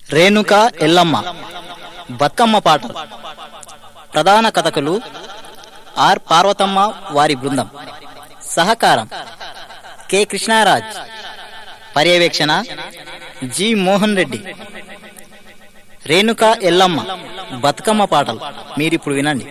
రేణుక ఎల్లమ్మ బతుకమ్మ పాటలు. ప్రధాన కథకులు ఆర్ పార్వతమ్మ వారి బృందం. సహకారం కె కృష్ణరాజ్. పర్యవేక్షణ జి మోహన్ రెడ్డి. రేణుక ఎల్లమ్మ బతుకమ్మ పాటలు మీరిప్పుడు వినండి.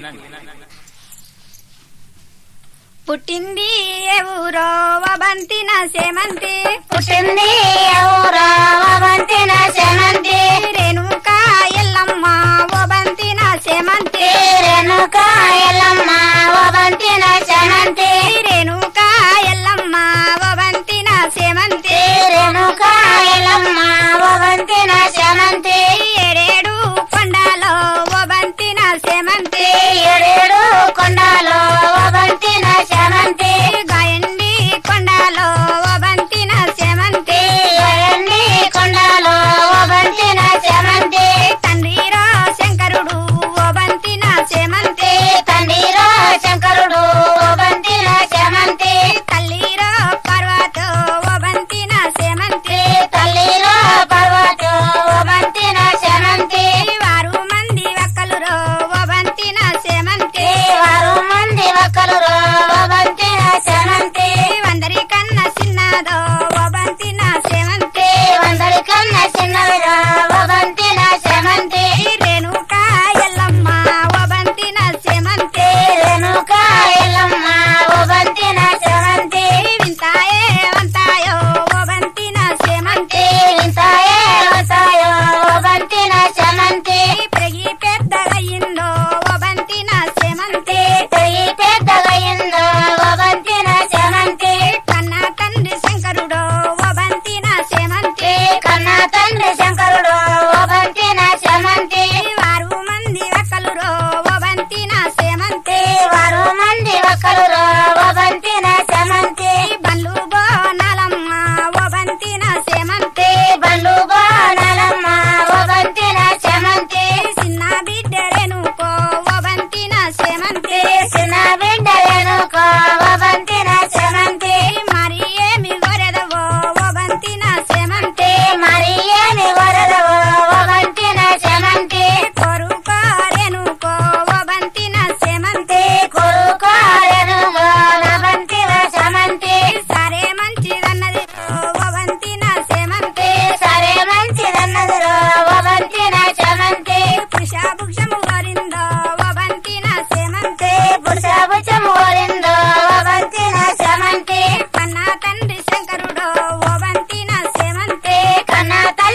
పుట్టింది ఎవరో వబంతిన సేమంతి, పుట్టింది ఎవరో వబంతిన సేమంతి, రేణుక ఎల్లమ్మ వబంతిన సేమంతి, రేణుక ఎల్లమ్మ వబంతిన సేమంతి, రేణుక ఎల్లమ్మ వబంతిన సేమంతి, రేణుక ఎల్లమ్మ వబంతిన సేమంతి, ఏడేడు కొండలో వబంతిన సేమంతి, ఏడేడు కొండలో వబంతిన సేమంతి, గాయండి కొండలో వబంతిన సేమంతి, గాయండి కొండలో వబంతిన సేమంతి, తండ్రిరో శంకరుడు వబంతిన సేమంతి, తండ్రిరో శంకరుడు వబంతిన సేమంతి, తల్లిరో పర్వతో వబంతిన సేమంతి, తల్లిరో పర్వతో వబంతిన సేమంతి, వారు మంది వక్కలురో వబంతిన సేమంతి, వారు మంది వక్కలురో వబంతిన సేమంతి, వందరి కన్న చిన్నదో వబంతిన సేమంతి, వందరి కన్న చిన్నవిరో వబంతిన సేమంతి, రేణుక ఎల్లమ్మ వబంతిన సేమంతి, రేణుక ఎల్లమ్మ వబంతిన సేమంతి, వింతాయే వంతాయో వబంతిన సేమంతి, వింతాయే వస్తాయో వబంతిన సేమంతి, పెరిగి పెద్దగయిందో వబంతిన సేమంతి, పెరిగి పెద్దగయిందో వబంతిన సేమంతి, కన్న తండ్రి శంకరుడో వబంతిన సేమంతి, కన్న తండ్రి శంకరుడు వబంతిన సేమంతి, వారు మంది వక్కలురో వబంతిన సేమంతి, వారు మంది వక్కలురో వబంతిన సేమంతి, బండ్లు బోనాలమ్మ వబంతిన సేమంతి, బండ్లు బాణాలమ్మ వబంతిన సేమంతి, చిన్న బిడ్డ రేణుకో వబంతిన సేమంతి, చిన్న బిడ్డ రేణుకో వబంతిన సేమంతి, మరి ఏమి గొరెదవో వబంతిన సేమంతి, మరి ఏమి వరదవో వబంతిన సేమంతి, కొరుకో రేణుకో వబంతిన సేమంతి, కొరుకో రేణుకో వబంతిన సేమంతి, సరే మంచిదన్నది వబంతిన సేమంతి, సరే మంచిదన్నదిరో వబంతిన సేమంతి, పురుషభుక్షము వరిందో వబంతిన సేమంతి, పురుషభుజము ఓరిందో వబంతిన సేమంతి, కన్న తండ్రి శంకరుడో వబంతిన సేమంతి, కన్న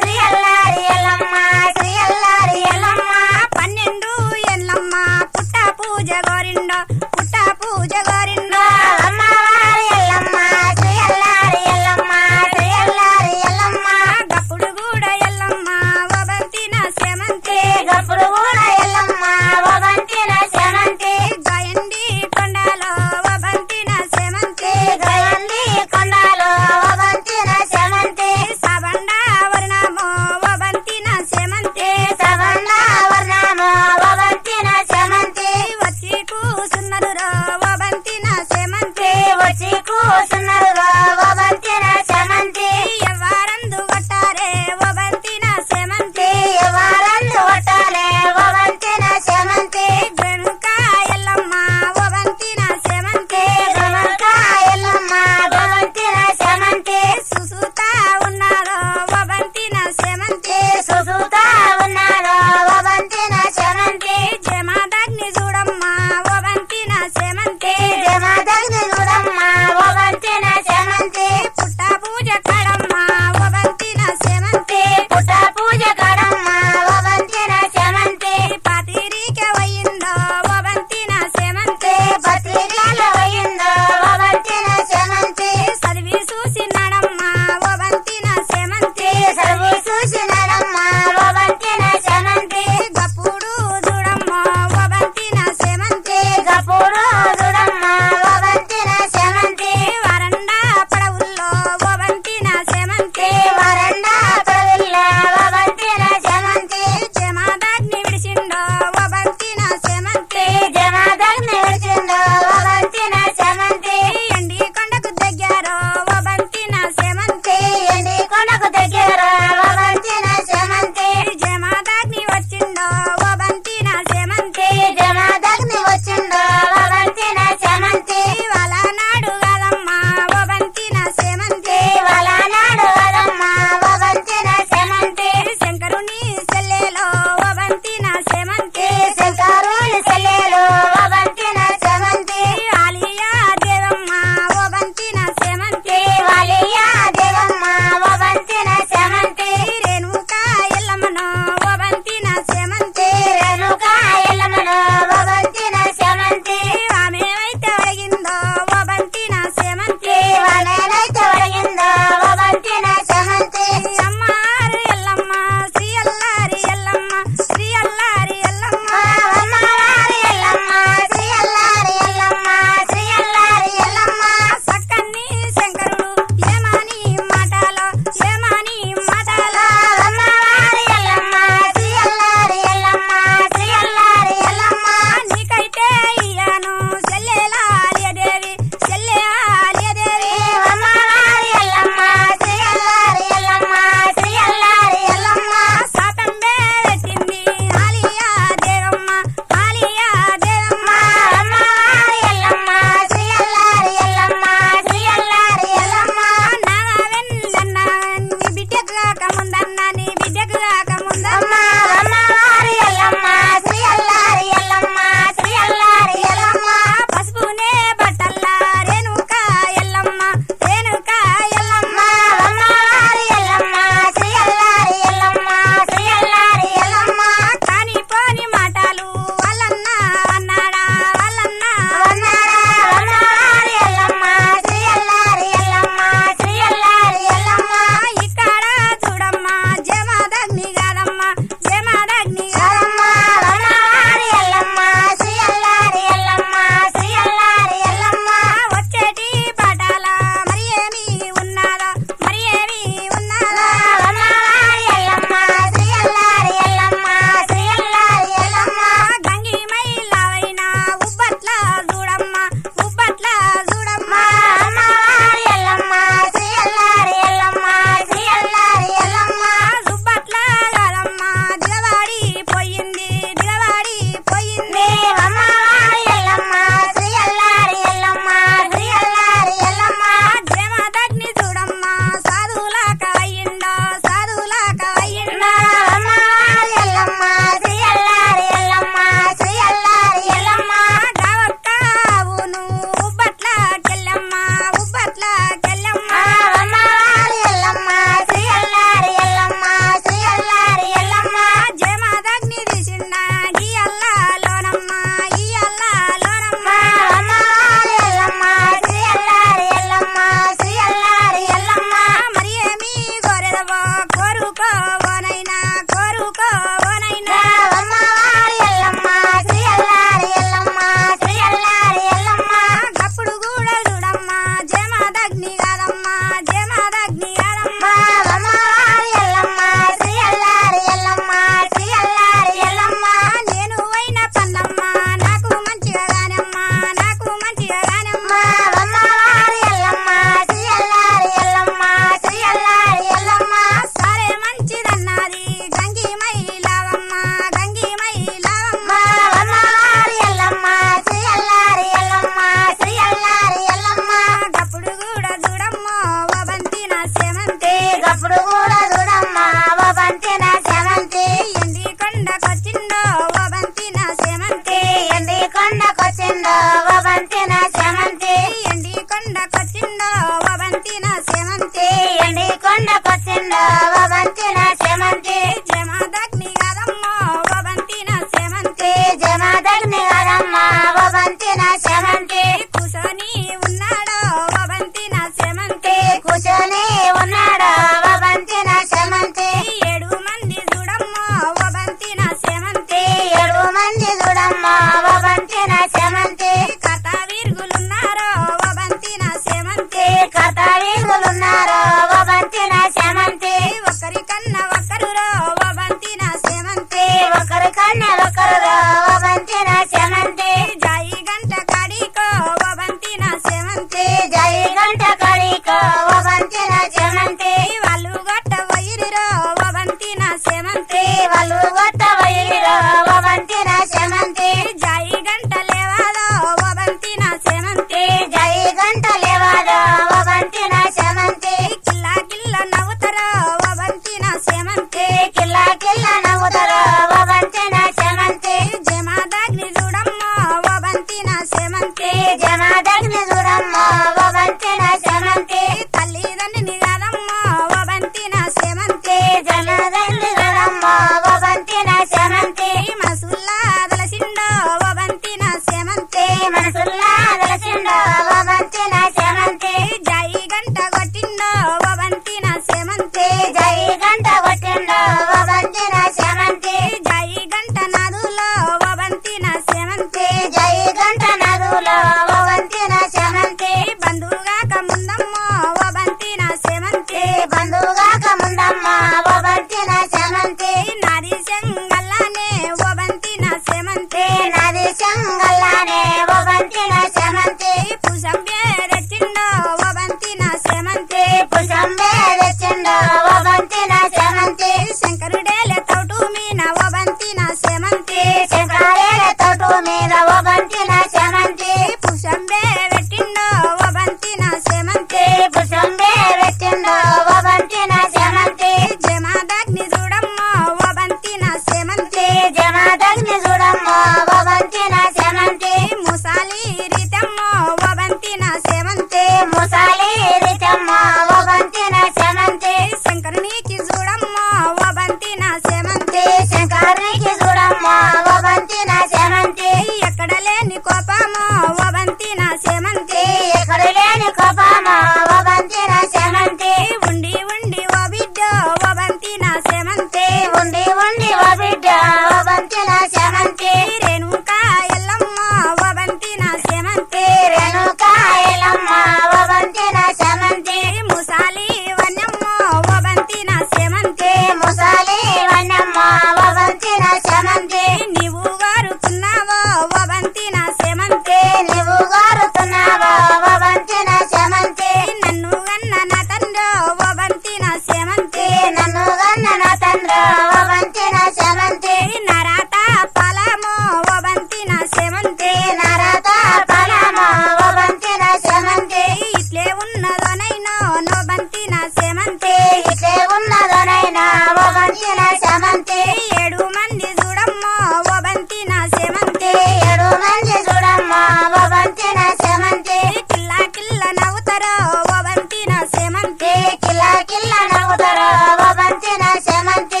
సేమంతి మనసుల్లా దలసిండో ఓ బంతిన సేమంతే మనసుల్లా దలసిండో ఓ బంతిన సేమంతి జై గంట కొట్టిండో ఓ బంతిన సేమంతే జై గంట కొట్టిండో ఓ బంతిన సేమంతి జై గంట నాదులో ఓ బంతిన సేమంతే జై గంట నదులో ఓ బంతిన సేమంతి బంధుగాక ముందమ్మో ఓ బంతిన సేమంతే బంధుగాక ముందమ్మ ఓ బంతిన సేమంతి నాది చెంగల్లానే ఓ బంతిన సేమంతే నది చెంగల్లానే ఓ బంతిన సేమంతి పుసంబే రెచ్చిండో ఓ బంతిన సేమంతే పుసంబే తెచ్చిండో ఓ బంతిన సేమంతి శంకరుడేలే తౌటు మీన ఓ బంతిన సేమంతే శంకరేల తోటు మీద ఓ బంతిన సేమంతి పుసంబే పెట్టిండో ఓ బంతిన సేమంతే పుసంబే పెట్టిండో ఓ బంతిన సేమంతి జమాదగ్ని చూడమ్మో ఓ బంతిన సేమంతే జమాదగ్ని చూడమ్మ ఓ బంతిన సేమంతి ముసాలి రీతమ్మో ఓ బంతిన సేమంతే ముసాలి రితమ్మ ఓ బంతిన సేమంతి శంకరునికి చూడమ్మో ఓ బంతిన సేమంతే శంకరునికి చూడమ్మ ఓ బంతిన సేమంతి ఎక్కడ లేని కోపమో ఓ బంతిన సేమంతే ఎక్కడ లేని కోపమ ఓ బంతిన సేమంతి ఉండి ఉండి ఓ బిడ్డ ఓ బంతిన సేమంతే ఉండి ఉండి ఓ బిడ్డ ఓ బంతిన సేమంతి రేణుకా ఎల్లమ్మ ఓ బంతిన సేమంతే రేణుకా ఎల్లమ్మ ఓ బంతిన సేమంతి ముసాలి వన్యమ్మ ఓ బంతిన సేమంతే ముసాలి వన్నమ్మ ఓ బంతిన సేమంతి నీవు వారుతున్నావో ఓ బంతిన సేమంతే నీవు గారుతున్నావో ఓ బంతిన సేమంతి నన్ను గన్న నా తండ్రో ఓ బంతిన సేమంతే నన్ను గన్న నా తండ్రి ఓ బంతిన సేమంతి నరాత ఫలమో ఓ బంతిన సేమంతే నరత ఫలమ ఓ బంతిన సేమంతి ఇట్లే ఉన్నదోనైనో నో బంతిన సేమంతే ఇట్లే ఉన్నదోనైనా ఓ బంతిన సేమంతి 7 మంది చూడమ్మో ఓ బంతిన సేమంతే 7 మంది చూడమ్మ ఓ బంతిన సేమంతి కిల్లా కిల్ల నవ్వుతారో ఓ బంతిన సేమంతే కిల్ల కిల్ల నవ్వుతారో ఓ బంతిన సేమంతి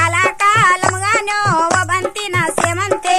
కాలకాలముగానో ఓ బంతిన సేమంతే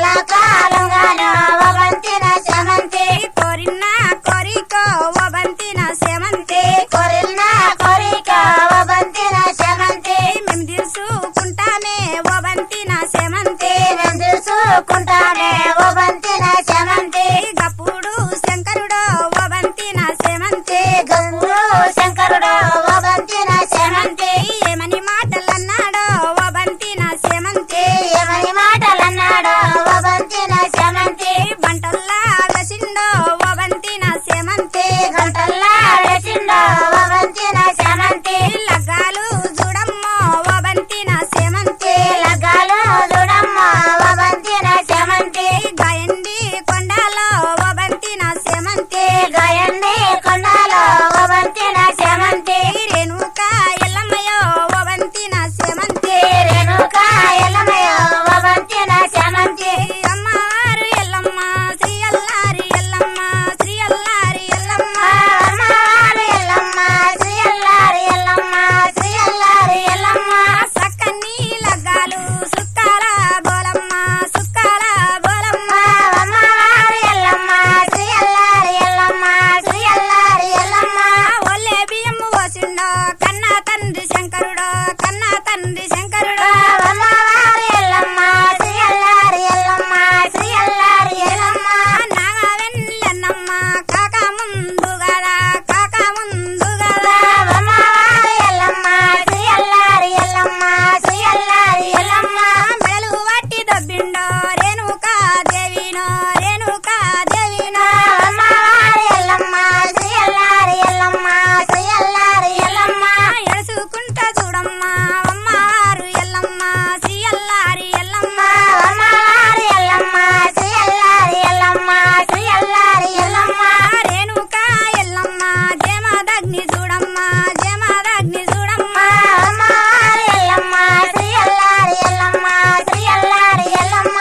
కళాకాలంగానో ఓ బంతిన సేమంతి కోరిన కోరికో ఓ బంతిన సేమంతే కోరిన కోరిక ఓ బంతిన సేమంతి మేము తీసుకుంటామే ఓ బంతిన సేమంతే మేము చూసుకుంటానే ఓ బంతిన సేమంతి గప్పుడు శంకరుడో ఓ బంతిన సేమంతే గంగుడు శంకరుడు ఓ బంతిన సేమంతి ఏమని మాటలన్నాడో ఓ బంతిన సేమంతే ఏమని మాటలన్నాడో ఓ బంతిన సేమంతి బంటల్లా వసిండో ఓ బంతిన సేమంతే గంటల్లా వేసిండో ఓ బంతిన సేమంతి లగ్గాలు చూడమ్మో ఓ బంతిన సేమంతే లగ్గాలు చూడమ్మ ఓ బంతిన సేమంతి గాయండి కొండలో ఓ బంతిన సేమంతే గాయండి కొండలో ఓ బంతిన సేమంతి రేణుకా ఎల్లమ్మయో ఓ బంతిన సేమంతే రేణుకా ఎల్లమయ్య ఓ బంతిన సేమంతి అమ్మవారు ఎల్లమ్మ శ్రీ అల్లారి ఎల్లమ్మ శ్రీ అల్లారి ఎల్లమ్మ అమ్మవారు ఎల్లమ్మ శ్రీ అల్లారి ఎల్లమ్మ శ్రీ అల్లారి ఎల్లమ్మ సక్కని లగ్గాలు సుక్కాల బోలమ్మ సుక్కాల బోలమ్మ అమ్మవారు ఎల్లమ్మ శ్రీ అల్లారి ఎల్లమ్మ శ్రీ అల్లారి ఎల్లమ్మ ఒల్లే బియ్యము పోసిండో కన్నా తండ్రి శంకరుడో కన్నా తండ్రి శంకరుడో అమ్మవారు ఎల్లమ్మ శ్రీ అల్లారి ఎల్లమ్మ శ్రీ అల్లారి ఎల్లమ్మ నాగవెన్నెల్లమ్మ కాక ముందు గదా కాక ముందు గదా అమ్మవారు ఎల్లమ్మ శ్రీ అల్లారి ఎల్లమ్మ శ్రీ అల్లారి ఎల్లమ్మ మెడలు వట్టి దబ్బిండో రేణుకా దేవినో రేణుకా దేవినో అమ్మవారు ఎల్లమ్మ శ్రీ అల్లారి ఎల్లమ్మ శ్రీ అల్లారి ఎల్లమ్మ ఎడుచుకుంటా చూడమ్మ అమ్మవారు ఎల్లమ్మ శ్రీ అల్లారి ఎల్లమ్మ అమ్మవారు ఎల్లమ్మ శ్రీ అల్లారి ఎల్లమ్మ శ్రీ అల్లారి ఎల్లమ్మ రేణుకా ఎల్లమ్మ జమాదగ్ని చూడమ్మ జమాదగ్ని చూడమ్మ అమ్మవారు ఎల్లమ్మ శ్రీ అల్లారి ఎల్లమ్మ శ్రీ అల్లారి ఎల్లమ్మ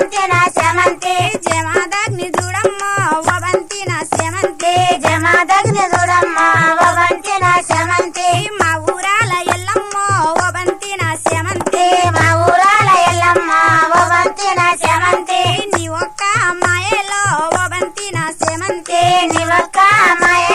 వంతిన శమంతి జమాదగ్ని చూడమ్మ ఓ వంతిన శమంతి జమాదగ్ని చూడమ్మ ఓ వంతిన శమంతి మా ఊరాల ఎల్లమ్మ ఓ వంతిన శమంతి మా ఊరాల ఎల్లమ్మ ఓ వంతిన శమంతి నీ ఒక్క మాయలో ఓ వంతిన శమంతి నీ ఒక్క మాయ